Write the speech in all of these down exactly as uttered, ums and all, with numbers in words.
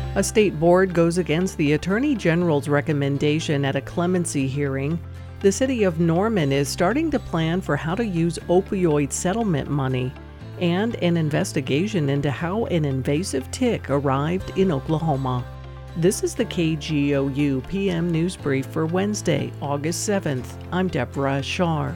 A state board goes against the Attorney General's recommendation at a clemency hearing. The city of Norman is starting to plan for how to use opioid settlement money, and an investigation into how an invasive tick arrived in Oklahoma. This is the K G O U P M News Brief for Wednesday, August seventh. I'm Deborah Shar.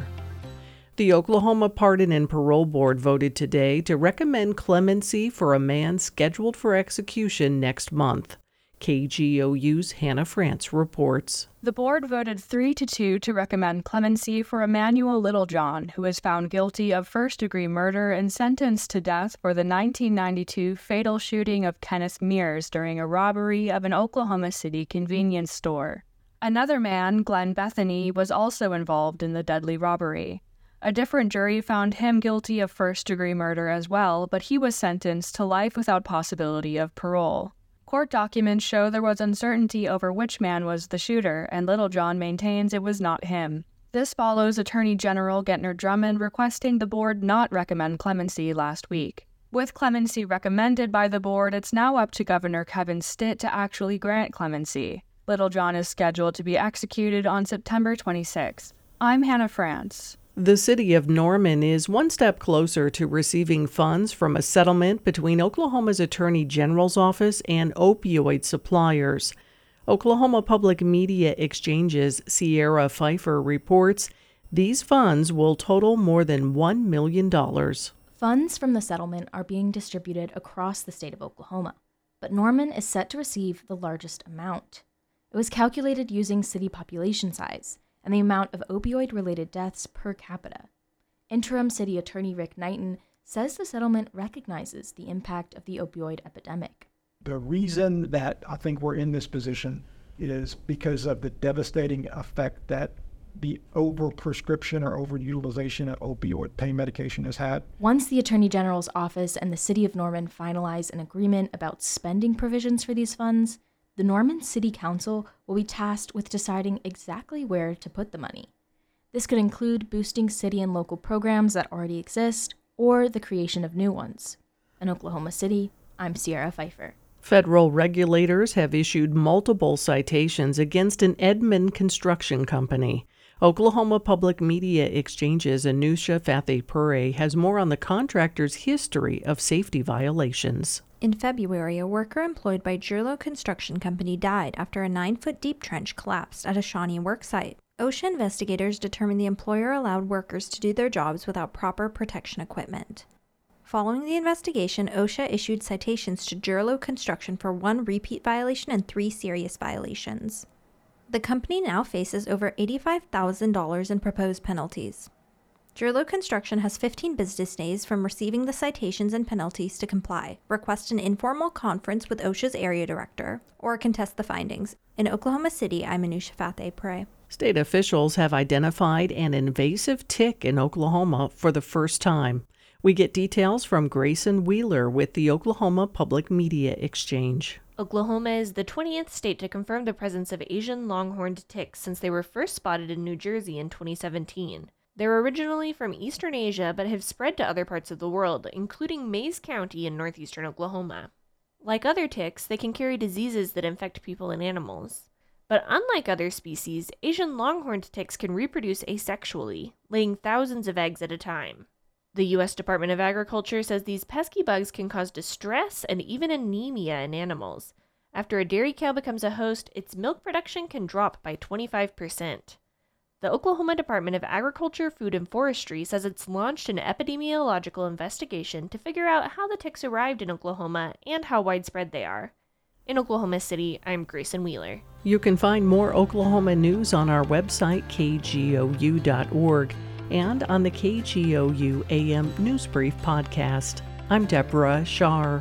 The Oklahoma Pardon and Parole Board voted today to recommend clemency for a man scheduled for execution next month. K G O U's Hannah France reports. The board voted three to two to recommend clemency for Emmanuel Littlejohn, who was found guilty of first-degree murder and sentenced to death for the nineteen ninety-two fatal shooting of Kenneth Mears during a robbery of an Oklahoma City convenience store. Another man, Glenn Bethany, was also involved in the deadly robbery. A different jury found him guilty of first-degree murder as well, but he was sentenced to life without possibility of parole. Court documents show there was uncertainty over which man was the shooter, and Littlejohn maintains it was not him. This follows Attorney General Gentner Drummond requesting the board not recommend clemency last week. With clemency recommended by the board, it's now up to Governor Kevin Stitt to actually grant clemency. Littlejohn is scheduled to be executed on September twenty-sixth. I'm Hannah France. The city of Norman is one step closer to receiving funds from a settlement between Oklahoma's Attorney General's office and opioid suppliers. Oklahoma Public Media Exchange's Sierra Pfeiffer reports these funds will total more than one million dollars. Funds from the settlement are being distributed across the state of Oklahoma, but Norman is set to receive the largest amount. It was calculated using city population size and the amount of opioid-related deaths per capita. Interim City Attorney Rick Knighton says the settlement recognizes the impact of the opioid epidemic. The reason that I think we're in this position is because of the devastating effect that the over-prescription or over-utilization of opioid pain medication has had. Once the Attorney General's office and the City of Norman finalize an agreement about spending provisions for these funds, the Norman City Council will be tasked with deciding exactly where to put the money. This could include boosting city and local programs that already exist, or the creation of new ones. In Oklahoma City, I'm Sierra Pfeiffer. Federal regulators have issued multiple citations against an Edmond construction company. Oklahoma Public Media Exchange's Anusha Fathe-Pure has more on the contractor's history of safety violations. In February, a worker employed by Jurlo Construction Company died after a nine-foot-deep trench collapsed at a Shawnee worksite. OSHA investigators determined the employer allowed workers to do their jobs without proper protection equipment. Following the investigation, OSHA issued citations to Jurlo Construction for one repeat violation and three serious violations. The company now faces over eighty-five thousand dollars in proposed penalties. Jurlo Construction has fifteen business days from receiving the citations and penalties to comply, request an informal conference with OSHA's area director, or contest the findings. In Oklahoma City, I'm Anusha Fathe-Pure. State officials have identified an invasive tick in Oklahoma for the first time. We get details from Grayson Wheeler with the Oklahoma Public Media Exchange. Oklahoma is the twentieth state to confirm the presence of Asian longhorned ticks since they were first spotted in New Jersey in twenty seventeen. They're originally from Eastern Asia but have spread to other parts of the world, including Mayes County in northeastern Oklahoma. Like other ticks, they can carry diseases that infect people and animals. But unlike other species, Asian longhorned ticks can reproduce asexually, laying thousands of eggs at a time. The U S Department of Agriculture says these pesky bugs can cause distress and even anemia in animals. After a dairy cow becomes a host, its milk production can drop by twenty-five percent. The Oklahoma Department of Agriculture, Food, and Forestry says it's launched an epidemiological investigation to figure out how the ticks arrived in Oklahoma and how widespread they are. In Oklahoma City, I'm Grayson Wheeler. You can find more Oklahoma news on our website, K G O U dot org, and on the K G O U A M News Brief podcast. I'm Deborah Shar.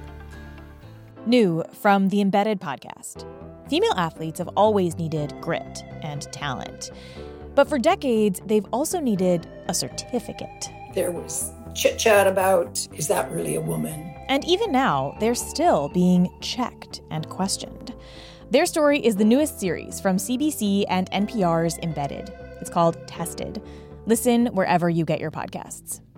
New from the Embedded podcast. Female athletes have always needed grit and talent. But for decades, they've also needed a certificate. There was chit-chat about, is that really a woman? And even now, they're still being checked and questioned. Their story is the newest series from C B C and N P R's Embedded. It's called Tested. Listen wherever you get your podcasts.